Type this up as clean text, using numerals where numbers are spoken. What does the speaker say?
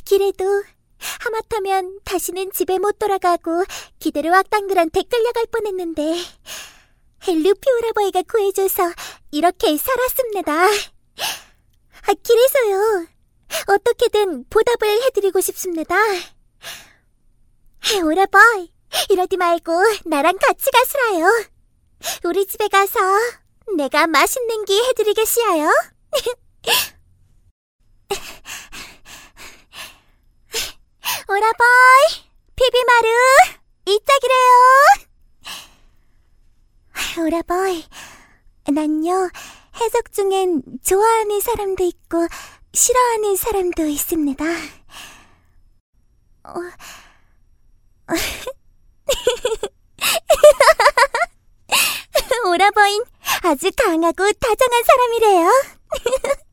그래도 하마터면 다시는 집에 못 돌아가고 기대로 악당들한테 끌려갈 뻔했는데 루피 오라버니가 구해줘서 이렇게 살았습니다. 그래서요. 어떻게든 보답을 해드리고 싶습니다. 오라버니, 이러지 말고 나랑 같이 가시라요. 우리 집에 가서 내가 맛있는 기 해드리겠시아요. 오라버니, 피비마루, 이짝이래요. 오라버니, 난요, 해적 중엔 좋아하는 사람도 있고 싫어하는 사람도 있습니다. 오라버니, 아주 강하고 다정한 사람이래요.